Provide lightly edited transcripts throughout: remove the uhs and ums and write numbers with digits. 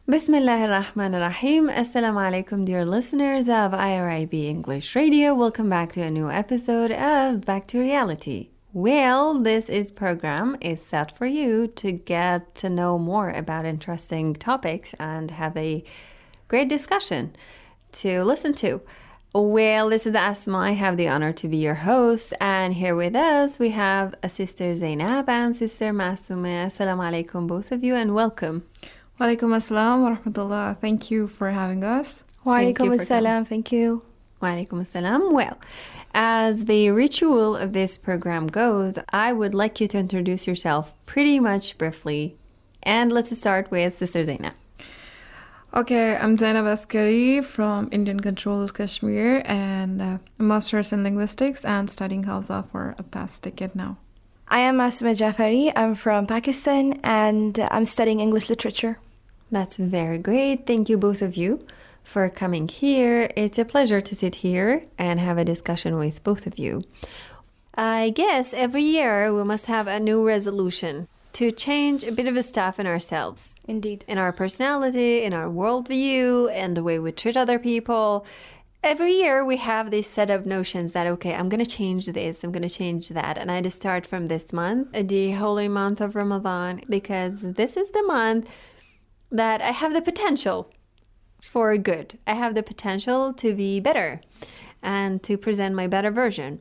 Bismillah ar-Rahman ar-Rahim. Assalamu alaikum, dear listeners of IRIB English Radio. Welcome back to a new episode of Back to Reality. Well, this program is set for you to get to know more about interesting topics and have a great discussion to listen to. Well, this is Asma. I have the honor to be your host. And here with us, we have a Sister Zainab and Sister Masumeh. Assalamu alaikum, both of you, and welcome. Walaikum assalam wa rahmatullah. Thank you for having us. Walaikum assalam. Thank you. Walaikum assalam. Well, as the ritual of this program goes, I would like you to introduce yourself pretty much briefly. And let's start with Sister Zainab. Okay, I'm Zainab Askari from Indian controlled Kashmir and a master's in linguistics and studying Hausa for a past decade now. I am Masumeh Jafari. I'm from Pakistan and I'm studying English literature. That's very great. Thank you, both of you, for coming here. It's a pleasure to sit here and have a discussion with both of you. I guess every year we must have a new resolution to change a bit of stuff in ourselves. Indeed. In our personality, in our worldview, and the way we treat other people. Every year we have this set of notions that, okay, I'm going to change this, I'm going to change that. And I just start from this month, the holy month of Ramadan, because this is the month that I have the potential for good. I have the potential to be better and to present my better version.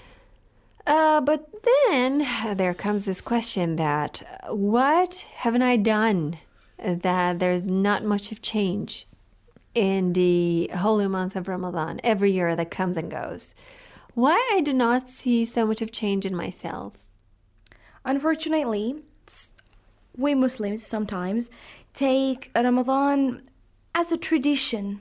But then there comes this question that, what haven't I done that there's not much of change in the holy month of Ramadan, every year that comes and goes? Why I do not see so much of change in myself? Unfortunately, we Muslims sometimes take Ramadan as a tradition.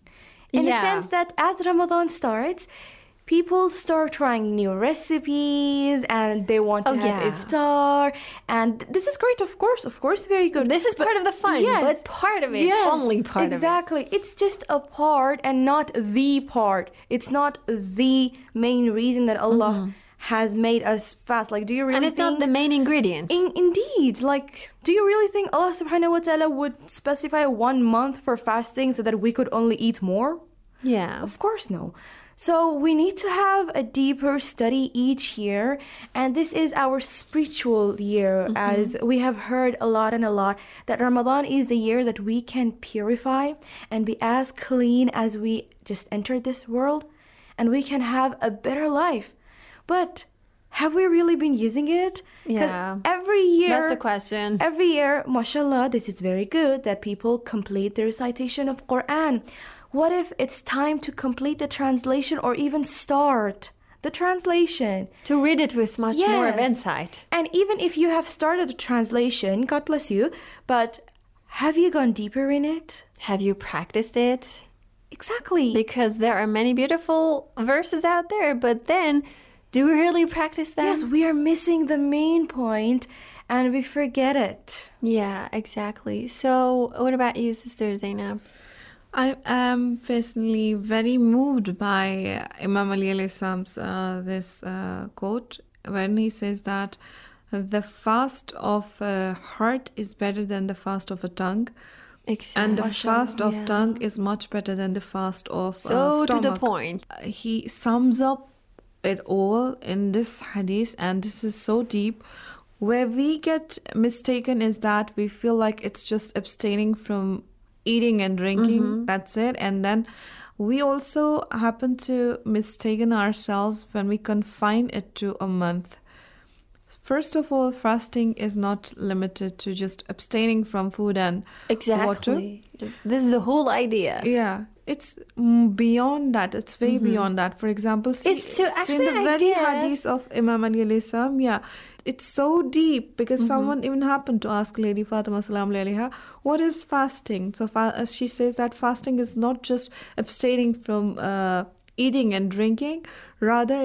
In the sense that as Ramadan starts, people start trying new recipes and they want to have iftar. And this is great, of course, very good. This is part of the fun, but part of it, only part of it. Exactly. It's just a part and not the part. It's not the main reason that Allah has made us fast. Like, do you really And it's not the main ingredient. Indeed. Like, do you really think Allah subhanahu wa ta'ala would specify 1 month for fasting so that we could only eat more? Yeah. Of course no. So we need to have a deeper study each year, and this is our spiritual year, as we have heard a lot that Ramadan is the year that we can purify and be as clean as we just entered this world, and we can have a better life. But have we really been using it? Yeah. Every year, that's the question. Every year, mashallah, this is very good that people complete the recitation of Quran. What if it's time to complete the translation or even start the translation? To read it with much more of insight. And even if you have started the translation, God bless you, but have you gone deeper in it? Have you practiced it? Exactly. Because there are many beautiful verses out there, but then, do we really practice them? Yes, we are missing the main point and we forget it. Yeah, exactly. So, what about you, Sister Zainab? I am personally very moved by Imam Ali alayhi salam's this quote when he says that the fast of a heart is better than the fast of a tongue. Exactly. And the fast of tongue is much better than the fast of stomach. So to the point. He sums up it all in this hadith, and this is so deep. Where we get mistaken is that we feel like it's just abstaining from eating and drinking, that's it. And then we also happen to mistaken ourselves when we confine it to a month. First of all, fasting is not limited to just abstaining from food and water. This is the whole idea. Yeah, it's beyond that. It's way beyond that. For example, it's to actually, in the very hadith of Imam Ali alayhi salam, it's so deep because someone even happened to ask Lady Fatima salam alayha, what is fasting? So she says that fasting is not just abstaining from eating and drinking, rather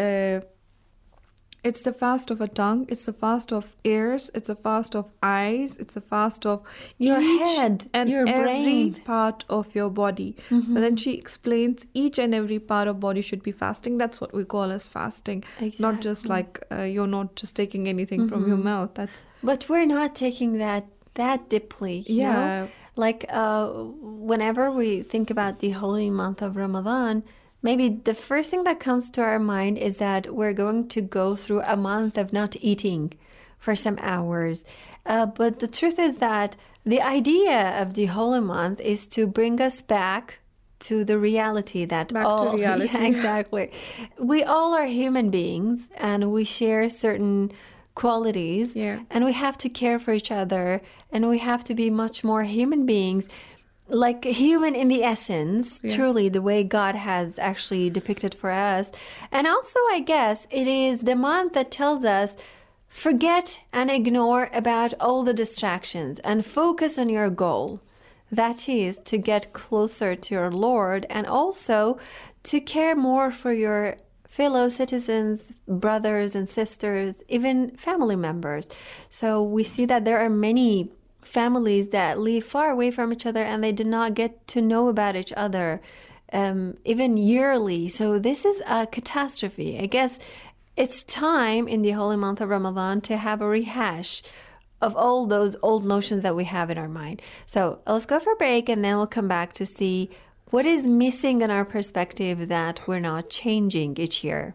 it's the fast of a tongue, it's the fast of ears, it's a fast of eyes, it's a fast of your head and your every brain. part of your body. So then she explains each and every part of body should be fasting. That's what we call as fasting. Not just like you're not just taking anything from your mouth. But we're not taking that deeply. You know? Like whenever we think about the holy month of Ramadan, maybe the first thing that comes to our mind is that we're going to go through a month of not eating for some hours. But the truth is that the idea of the holy month is to bring us back to the reality that Back to reality. Yeah, exactly. We all are human beings and we share certain qualities, Yeah. and we have to care for each other, and we have to be much more human beings, like human in the essence, truly the way God has actually depicted for us. And also, I guess it is the month that tells us forget and ignore about all the distractions and focus on your goal. That is to get closer to your Lord, and also to care more for your fellow citizens, brothers and sisters, even family members. So we see that there are many families that live far away from each other and they do not get to know about each other, even yearly. So this is a catastrophe. I guess it's time in the holy month of Ramadan to have a rehash of all those old notions that we have in our mind. So let's go for a break, and then we'll come back to see what is missing in our perspective that we're not changing each year.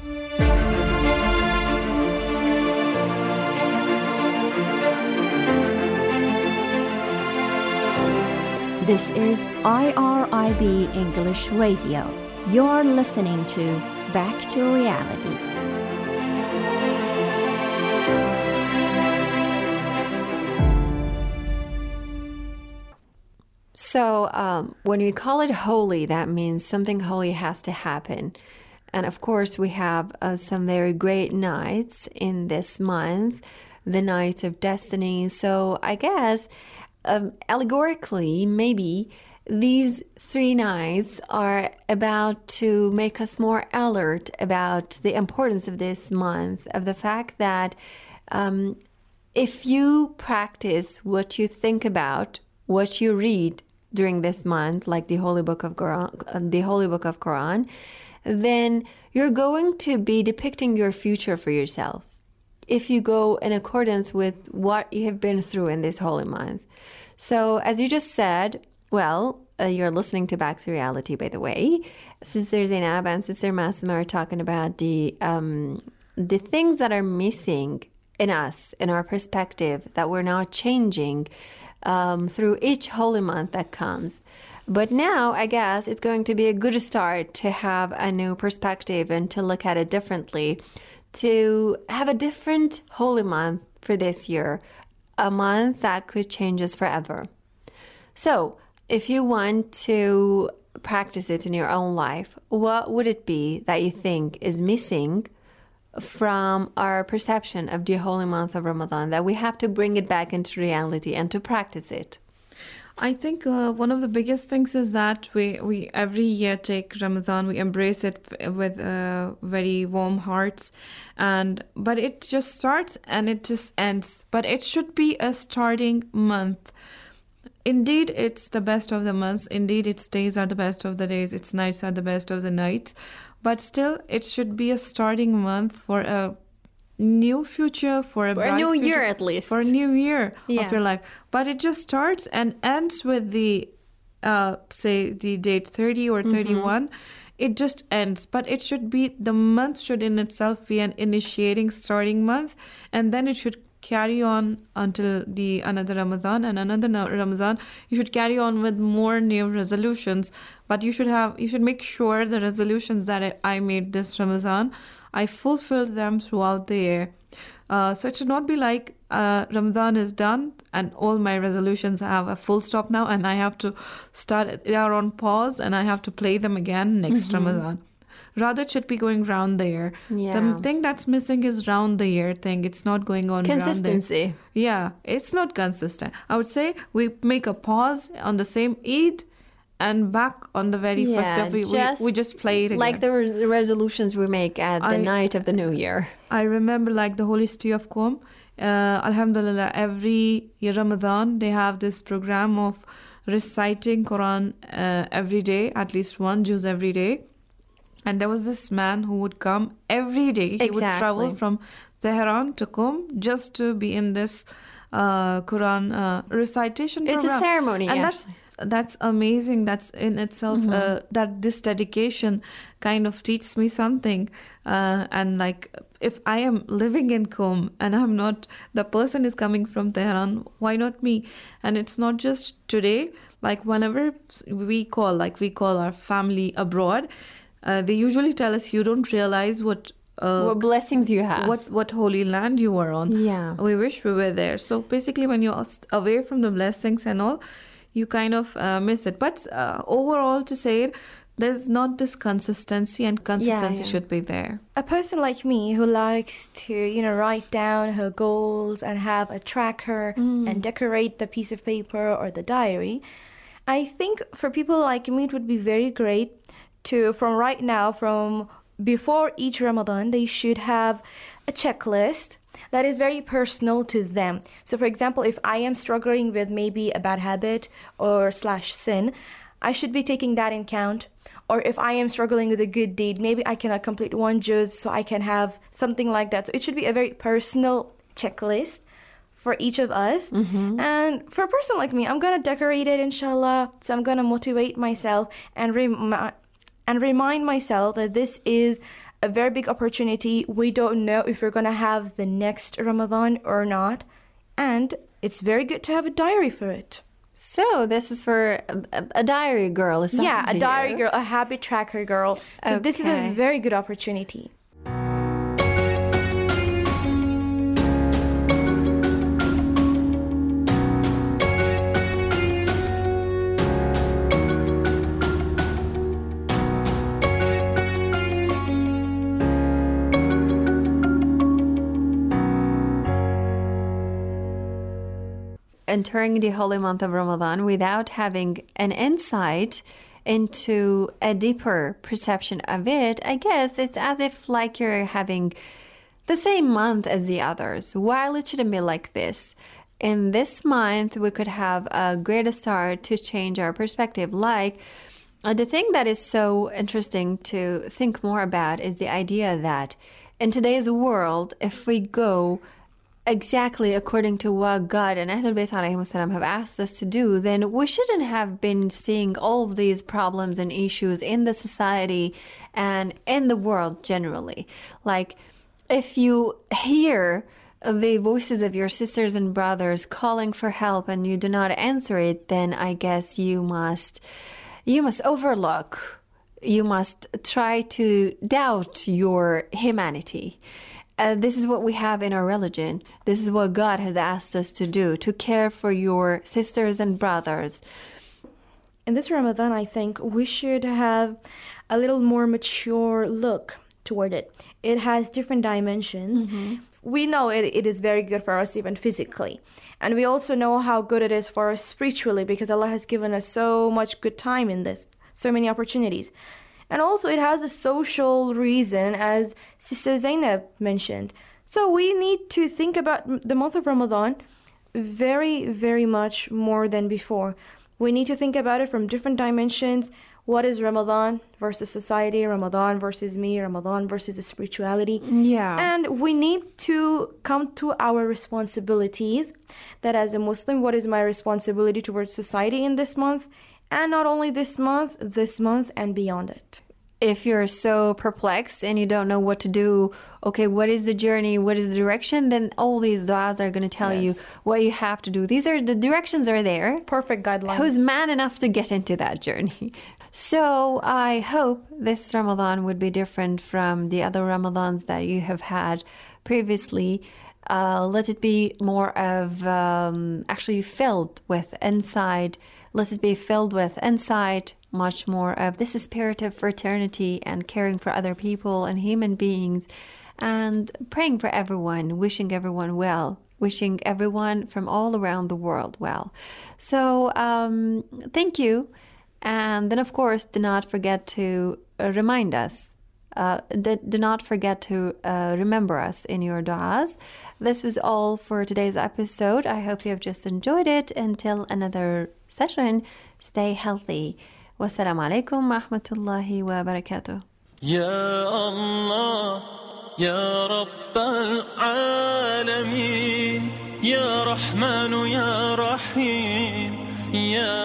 This is IRIB English Radio. You're listening to Back to Reality. So when we call it holy, that means something holy has to happen. And of course, we have some very great nights in this month, the nights of destiny. So I guess allegorically, maybe these 3 nights are about to make us more alert about the importance of this month, of the fact that if you practice what you think about, what you read during this month, like the Holy Book of Quran, then you're going to be depicting your future for yourself if you go in accordance with what you have been through in this holy month. So as you just said, well, you're listening to Back to Reality, by the way. Sister Zainab and Sister Masima are talking about the things that are missing in us, in our perspective, that we're not changing through each holy month that comes. But now, I guess, it's going to be a good start to have a new perspective and to look at it differently, to have a different holy month for this year, a month that could change us forever. So, if you want to practice it in your own life, what would it be that you think is missing from our perception of the holy month of Ramadan, that we have to bring it back into reality and to practice it? I think one of the biggest things is that we every year take Ramadan, we embrace it with very warm hearts, but it just starts and it just ends. But it should be a starting month. Indeed, it's the best of the months. Indeed, its days are the best of the days. Its nights are the best of the nights. But still, it should be a starting month for a new future, for a bright new future, year at least. For a new year Yeah. of your life. But it just starts and ends with the, say, the date 30 or 31. It just ends. But it should be, the month should in itself be an initiating, starting month. And then it should carry on until the another Ramadan and another Ramadan. You should carry on with more new resolutions, but you should make sure the resolutions that I made this Ramadan, I fulfilled them throughout the year. So it should not be like Ramadan is done and all my resolutions have a full stop now and I have to start, they are on pause and I have to play them again next Ramadan. Rather, it should be going round the year. Yeah. The thing that's missing is round the year thing. It's not going on round the year. Consistency. Yeah, it's not consistent. I would say we make a pause on the same Eid and back on the very first day. We just play it again. Like the resolutions we make at the night of the new year. I remember like the Holy City of Qom. Alhamdulillah, every year Ramadan, they have this program of reciting Quran every day, at least one juz every day. And there was this man who would come every day. He would travel from Tehran to Qom just to be in this Quran recitation It's program. a ceremony, and actually. that's amazing. That's in itself that this dedication kind of teaches me something. And like, if I am living in Qom and I'm not, the person is coming from Tehran, why not me? And it's not just today. Like whenever we call our family abroad, they usually tell us, you don't realize what blessings you have. what holy land you are on. Yeah. We wish we were there. So basically, when you're away from the blessings and all, you kind of miss it. But overall, to say it, there's not this consistency, and consistency should be there. A person like me who likes to, write down her goals and have a tracker and decorate the piece of paper or the diary, I think for people like me, it would be very great to, from before each Ramadan, they should have a checklist that is very personal to them. So for example, if I am struggling with maybe a bad habit or /sin, I should be taking that in count. Or if I am struggling with a good deed, maybe I cannot complete one juz, so I can have something like that. So it should be a very personal checklist for each of us. And for a person like me, I'm going to decorate it, inshallah. So I'm going to motivate myself and remind myself that this is a very big opportunity. We don't know if we're going to have the next Ramadan or not. And it's very good to have a diary for it. So this is for a diary girl. Yeah, a diary girl, a habit tracker girl. So this is a very good opportunity. Entering the holy month of Ramadan without having an insight into a deeper perception of it, I guess it's as if like you're having the same month as the others. While it shouldn't be like this. In this month, we could have a greater start to change our perspective. Like, the thing that is so interesting to think more about is the idea that in today's world, if we go exactly according to what God and Ahlul Bayt alayhi salam have asked us to do, then we shouldn't have been seeing all of these problems and issues in the society and in the world generally. Like, if you hear the voices of your sisters and brothers calling for help and you do not answer it, then I guess you must overlook, you must try to doubt your humanity. This is what we have in our religion. This is what God has asked us to do, to care for your sisters and brothers. In this Ramadan, I think we should have a little more mature look toward it. It has different dimensions. We know it is very good for us even physically. And we also know how good it is for us spiritually, because Allah has given us so much good time in this, so many opportunities. And also it has a social reason, as Sister Zainab mentioned. So we need to think about the month of Ramadan very, very much more than before. We need to think about it from different dimensions. What is Ramadan versus society? Ramadan versus me? Ramadan versus the spirituality? Yeah. And we need to come to our responsibilities. That as a Muslim, what is my responsibility towards society in this month? And not only this month and beyond it. If you're so perplexed and you don't know what to do, okay, what is the journey, what is the direction, then all these du'as are going to tell you what you have to do. The directions are there. Perfect guidelines. Who's man enough to get into that journey? So I hope this Ramadan would be different from the other Ramadans that you have had previously. Let it be more of actually filled with insight. Let it be filled with insight, much more of this spirit of fraternity and caring for other people and human beings, and praying for everyone, wishing everyone well, wishing everyone from all around the world well. So thank you. And then, of course, do not forget to remind us. Do not forget to remember us in your du'as. This was all for today's episode. I hope you have just enjoyed it. Until another session, stay healthy. Wassalamu alaikum wa rahmatullahi wa barakatuh. Ya Allah, Ya Rabb al-Alamin. يا رحمن يا رحيم يا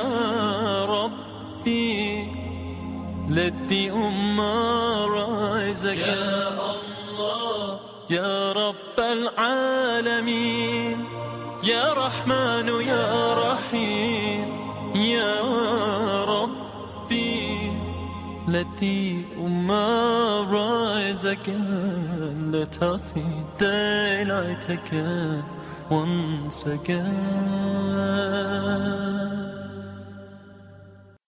ربي let the ummah rise again يا الله يا رب العالمين يا رحمن يا رحيم يا ربي let the ummah rise again let us see daylight again once again